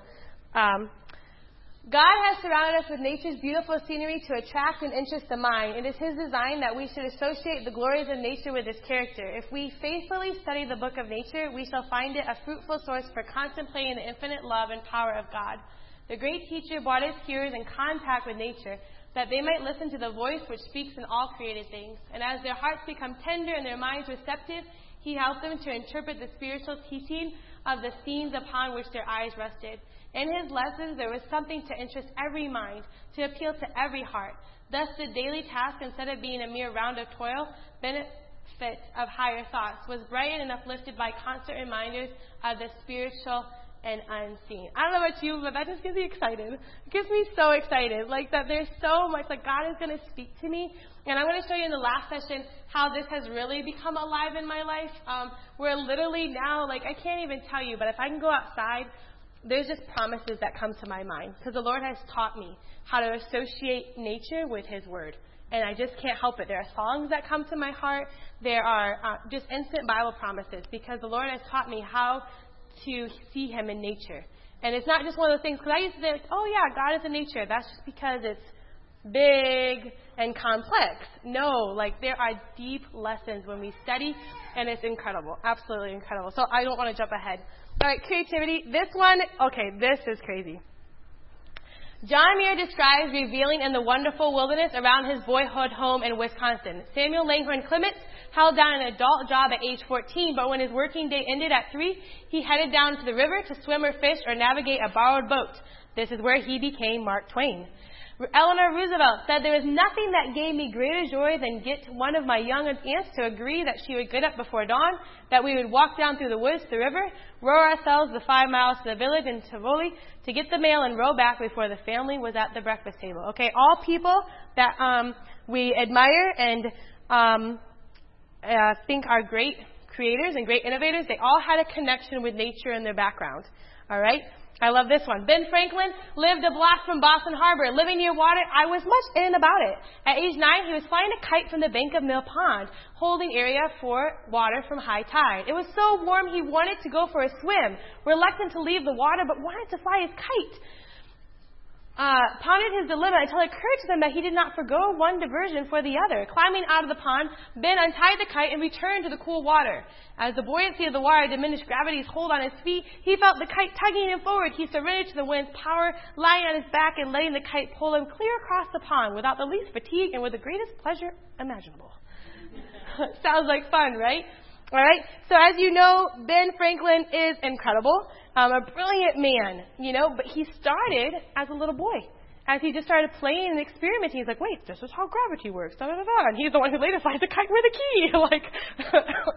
God has surrounded us with nature's beautiful scenery to attract and interest the mind. It is His design that we should associate the glories of nature with His character. If we faithfully study the book of nature, we shall find it a fruitful source for contemplating the infinite love and power of God. The great teacher brought His hearers in contact with nature, that they might listen to the voice which speaks in all created things. And as their hearts become tender and their minds receptive, He helped them to interpret the spiritual teaching of the scenes upon which their eyes rested. In His lessons, there was something to interest every mind, to appeal to every heart. Thus, the daily task, instead of being a mere round of toil, benefit of higher thoughts, was brightened and uplifted by constant reminders of the spiritual and unseen. I don't know about you, but that just gets me excited. It gets me so excited, that there's so much, God is going to speak to me. And I'm going to show you in the last session how this has really become alive in my life. We're literally now, I can't even tell you, but if I can go outside, there's just promises that come to my mind, because the Lord has taught me how to associate nature with His Word. And I just can't help it. There are songs that come to my heart. There are just instant Bible promises, because the Lord has taught me how to see Him in nature. And it's not just one of those things, because I used to think, oh yeah, God is in nature. That's just because it's big and complex. No, there are deep lessons when we study, and it's incredible. Absolutely incredible. So I don't want to jump ahead. All right, creativity. This one, okay, this is crazy. John Muir describes reveling in the wonderful wilderness around his boyhood home in Wisconsin. Samuel Langhorne Clements held down an adult job at age 14, but when his working day ended at 3, he headed down to the river to swim or fish or navigate a borrowed boat. This is where he became Mark Twain. Eleanor Roosevelt said, "There was nothing that gave me greater joy than get one of my young aunts to agree that she would get up before dawn, that we would walk down through the woods to the river, row ourselves the 5 miles to the village in Tivoli to get the mail and row back before the family was at the breakfast table." Okay, all people that we admire and think are great creators and great innovators, they all had a connection with nature in their background. All right? I love this one. Ben Franklin lived a block from Boston Harbor. Living near water, I was much in and about it. At age 9, he was flying a kite from the bank of Mill Pond, holding area for water from high tide. It was so warm he wanted to go for a swim, reluctant to leave the water, but wanted to fly his kite. Pondered his dilemma until it occurred to him that he did not forgo one diversion for the other. Climbing out of the pond, Ben untied the kite and returned to the cool water. As the buoyancy of the water diminished gravity's hold on his feet, he felt the kite tugging him forward. He surrendered to the wind's power, lying on his back and letting the kite pull him clear across the pond without the least fatigue and with the greatest pleasure imaginable. Sounds like fun, right? All right. So as you know, Ben Franklin is incredible, a brilliant man, but he started as a little boy. As he just started playing and experimenting, he's like, wait, this is how gravity works, da, da, da, da. And he's the one who later flies the kite with a key.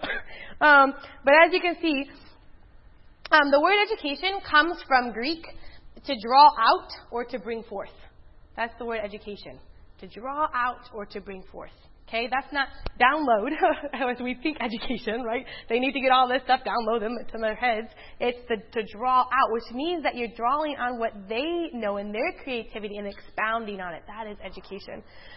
But as you can see, the word education comes from Greek to draw out or to bring forth. That's the word education, to draw out or to bring forth. Okay, that's not download, as we think education, right? They need to get all this stuff, download them into their heads. It's to draw out, which means that you're drawing on what they know in their creativity and expounding on it. That is education.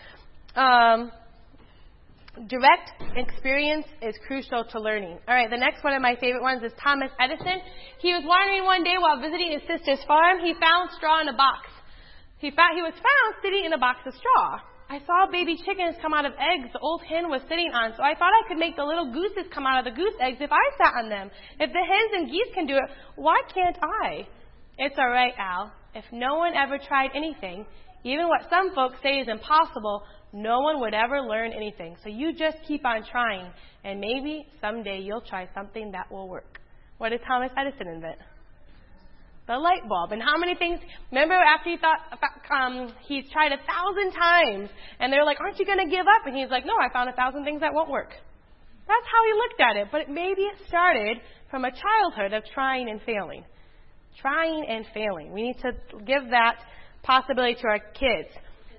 Direct experience is crucial to learning. All right, the next one of my favorite ones is Thomas Edison. He was wandering one day while visiting his sister's farm. He found straw in a box. He was found sitting in a box of straw. I saw baby chickens come out of eggs the old hen was sitting on, so I thought I could make the little gooses come out of the goose eggs if I sat on them. If the hens and geese can do it, why can't I? It's all right, Al. If no one ever tried anything, even what some folks say is impossible, no one would ever learn anything. So you just keep on trying, and maybe someday you'll try something that will work. What did Thomas Edison invent? The light bulb. And how many things, remember after he thought, he's tried 1,000 times, and they're like, aren't you going to give up? And he's like, no, I found 1,000 things that won't work. That's how he looked at it. But maybe it started from a childhood of trying and failing. Trying and failing. We need to give that possibility to our kids.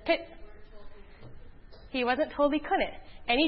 He wasn't told he couldn't. And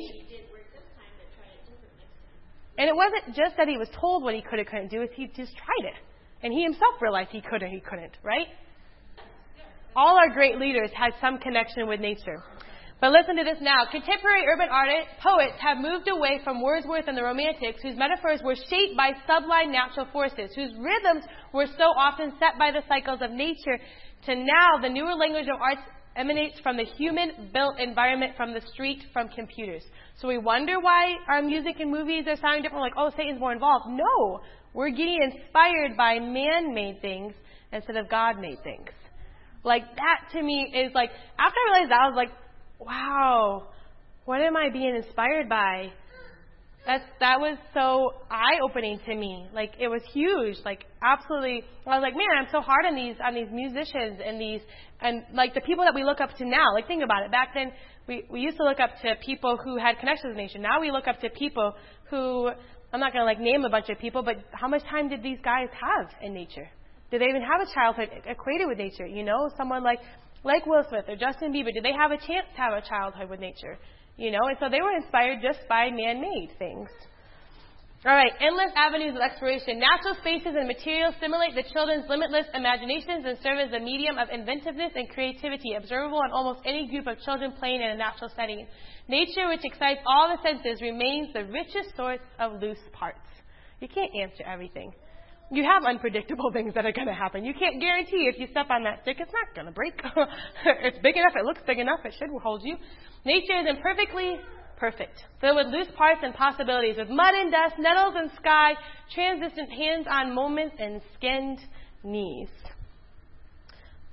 it wasn't just that he was told what he could or couldn't do, he just tried it. And he himself realized he could or he couldn't, right? All our great leaders had some connection with nature. But listen to this now. Contemporary urban poets have moved away from Wordsworth and the Romantics, whose metaphors were shaped by sublime natural forces, whose rhythms were so often set by the cycles of nature, to now the newer language of arts emanates from the human-built environment, from the street, from computers. So we wonder why our music and movies are sounding different, like, oh, Satan's more involved. No. We're getting inspired by man-made things instead of God-made things. Like, that to me is like, after I realized that, I was like, wow, what am I being inspired by? That was so eye-opening to me. Like, it was huge. Like, absolutely. I was like, man, I'm so hard on these musicians and like the people that we look up to now. Like, think about it. Back then, we used to look up to people who had connections with nature. Now we look up to people who, I'm not going to name a bunch of people, but how much time did these guys have in nature? Did they even have a childhood equated with nature? Someone like Will Smith or Justin Bieber, did they have a chance to have a childhood with nature? And so they were inspired just by man-made things. All right, endless avenues of exploration. Natural spaces and materials stimulate the children's limitless imaginations and serve as a medium of inventiveness and creativity, observable in almost any group of children playing in a natural setting. Nature, which excites all the senses, remains the richest source of loose parts. You can't answer everything. You have unpredictable things that are going to happen. You can't guarantee if you step on that stick, it's not going to break. It's big enough, it looks big enough, it should hold you. Nature is imperfectly perfect, filled with loose parts and possibilities, with mud and dust, nettles and sky, transistent hands-on moments, and skinned knees.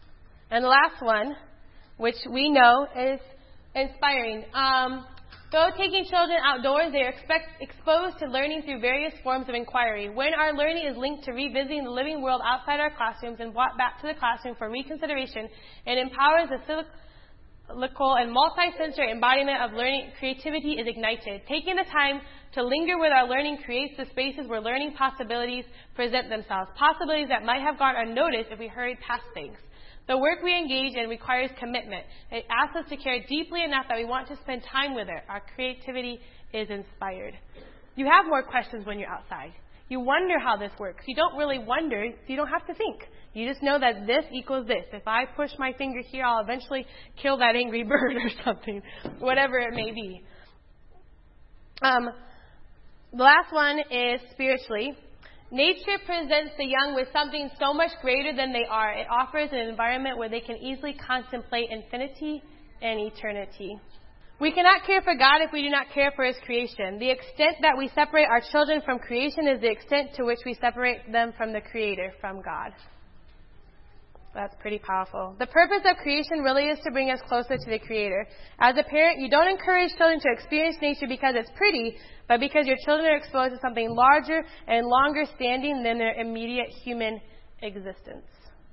And the last one, which we know is inspiring. Though taking children outdoors, they are exposed to learning through various forms of inquiry. When our learning is linked to revisiting the living world outside our classrooms and brought back to the classroom for reconsideration, it empowers the cyclical and multi-sensory embodiment of learning. Creativity is ignited. Taking the time to linger with our learning creates the spaces where learning possibilities present themselves, possibilities that might have gone unnoticed if we hurried past things. The work we engage in requires commitment. It asks us to care deeply enough that we want to spend time with it. Our creativity is inspired. You have more questions when you're outside. You wonder how this works. You don't really wonder. You don't have to think. You just know that this equals this. If I push my finger here, I'll eventually kill that angry bird or something, whatever it may be. The last one is spiritually. Nature presents the young with something so much greater than they are. It offers an environment where they can easily contemplate infinity and eternity. We cannot care for God if we do not care for His creation. The extent that we separate our children from creation is the extent to which we separate them from the Creator, from God. That's pretty powerful. The purpose of creation really is to bring us closer to the Creator. As a parent, you don't encourage children to experience nature because it's pretty, but because your children are exposed to something larger and longer standing than their immediate human existence.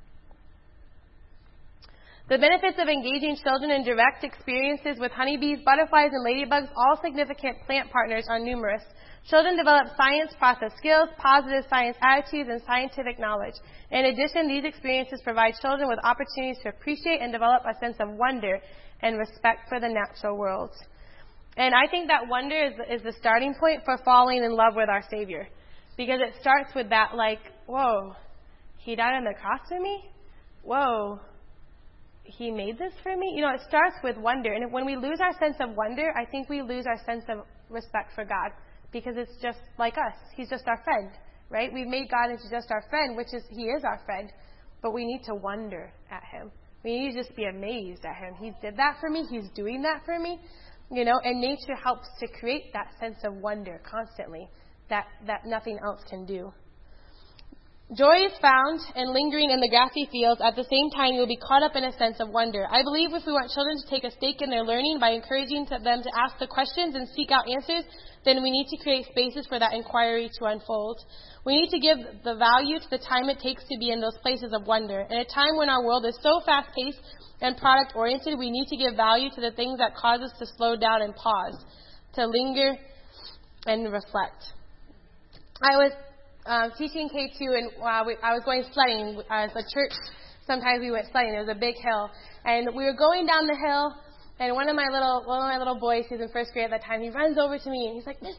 The benefits of engaging children in direct experiences with honeybees, butterflies, and ladybugs, all significant plant partners, are numerous. Children develop science process skills, positive science attitudes, and scientific knowledge. In addition, these experiences provide children with opportunities to appreciate and develop a sense of wonder and respect for the natural world. And I think that wonder is the starting point for falling in love with our Savior. Because it starts with that, like, whoa, He died on the cross for me? Whoa, He made this for me? You know, it starts with wonder. And when we lose our sense of wonder, I think we lose our sense of respect for God. Because it's just like us. He's just our friend, right? We've made God into just our friend, which is, He is our friend. But we need to wonder at Him. We need to just be amazed at Him. He did that for me. He's doing that for me. You know, and nature helps to create that sense of wonder constantly that nothing else can do. Joy is found in lingering in the grassy fields. At the same time, you'll be caught up in a sense of wonder. I believe if we want children to take a stake in their learning by encouraging them to ask the questions and seek out answers, then we need to create spaces for that inquiry to unfold. We need to give the value to the time it takes to be in those places of wonder. In a time when our world is so fast-paced and product-oriented, we need to give value to the things that cause us to slow down and pause, to linger and reflect. I was teaching K2, and I was going sledding. As a church, sometimes we went sledding. It was a big hill. And we were going down the hill, and one of my little boys, who's in first grade at that time, he runs over to me, and he's like, Miss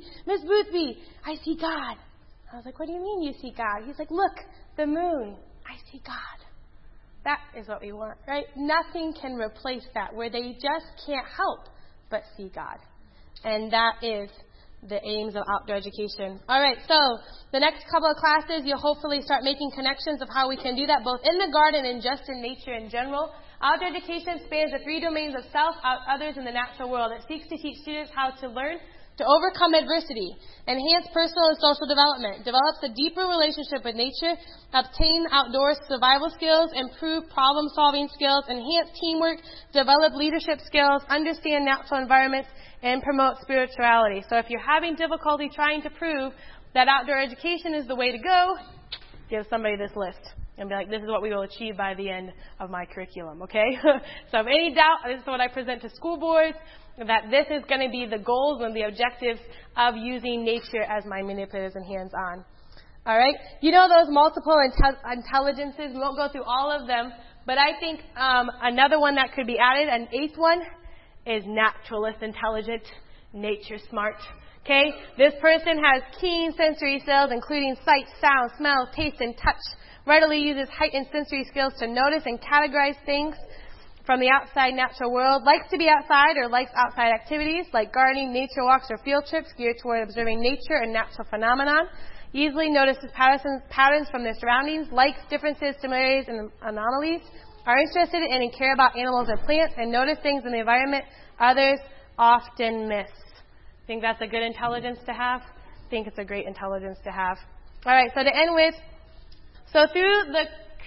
Boothby, I see God. I was like, what do you mean you see God? He's like, look, the moon. I see God. That is what we want, right? Nothing can replace that, where they just can't help but see God. And that is the aims of outdoor education. All right, so the next couple of classes, you'll hopefully start making connections of how we can do that, both in the garden and just in nature in general. Outdoor education spans the three domains of self, others, and the natural world. It seeks to teach students how to learn to overcome adversity, enhance personal and social development, develops a deeper relationship with nature, obtain outdoor survival skills, improve problem-solving skills, enhance teamwork, develop leadership skills, understand natural environments, and promote spirituality. So if you're having difficulty trying to prove that outdoor education is the way to go, give somebody this list and be like, this is what we will achieve by the end of my curriculum, okay? So if any doubt, this is what I present to school boards, that this is going to be the goals and the objectives of using nature as my manipulators and hands-on. All right? You know those multiple intelligences. We won't go through all of them, but I think another one that could be added, an eighth one, is naturalist intelligent, nature smart. Okay? This person has keen sensory skills, including sight, sound, smell, taste, and touch. Readily uses heightened sensory skills to notice and categorize things from the outside natural world. Likes to be outside or likes outside activities like gardening, nature walks, or field trips geared toward observing nature and natural phenomenon. Easily notices patterns from their surroundings. Likes differences, similarities, and anomalies. Are interested in and care about animals and plants and notice things in the environment others often miss. Think that's a good intelligence to have? Think it's a great intelligence to have. All right, so to end with, so through the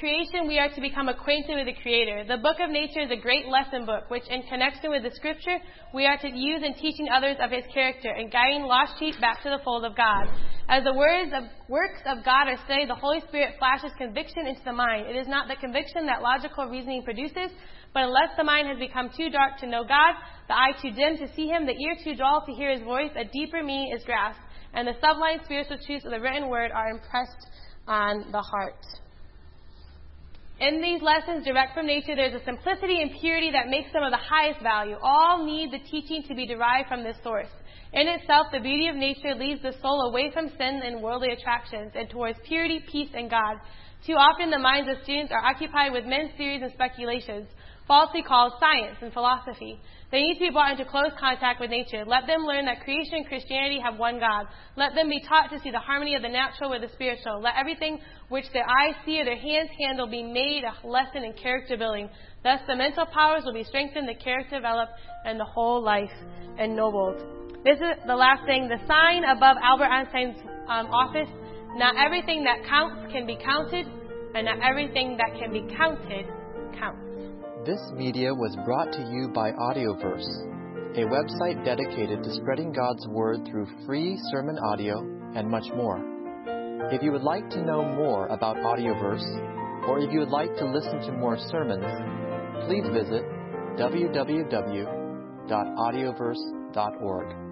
creation, we are to become acquainted with the Creator. The book of nature is a great lesson book, which in connection with the Scripture, we are to use in teaching others of His character and guiding lost sheep back to the fold of God. As the works of God are studied, the Holy Spirit flashes conviction into the mind. It is not the conviction that logical reasoning produces, but unless the mind has become too dark to know God, the eye too dim to see Him, the ear too dull to hear His voice, a deeper meaning is grasped, and the sublime spiritual truths of the written word are impressed on the heart. In these lessons, direct from nature, there's a simplicity and purity that makes them of the highest value. All need the teaching to be derived from this source. In itself, the beauty of nature leads the soul away from sin and worldly attractions and towards purity, peace, and God. Too often, the minds of students are occupied with men's theories and speculations, falsely called science and philosophy. They need to be brought into close contact with nature. Let them learn that creation and Christianity have one God. Let them be taught to see the harmony of the natural with the spiritual. Let everything which their eyes see or their hands handle be made a lesson in character building. Thus the mental powers will be strengthened, the character developed, and the whole life ennobled. This is the last thing. The sign above Albert Einstein's office: not everything that counts can be counted, and not everything that can be counted counts. This media was brought to you by Audioverse, a website dedicated to spreading God's Word through free sermon audio and much more. If you would like to know more about Audioverse, or if you would like to listen to more sermons, please visit www.audioverse.org.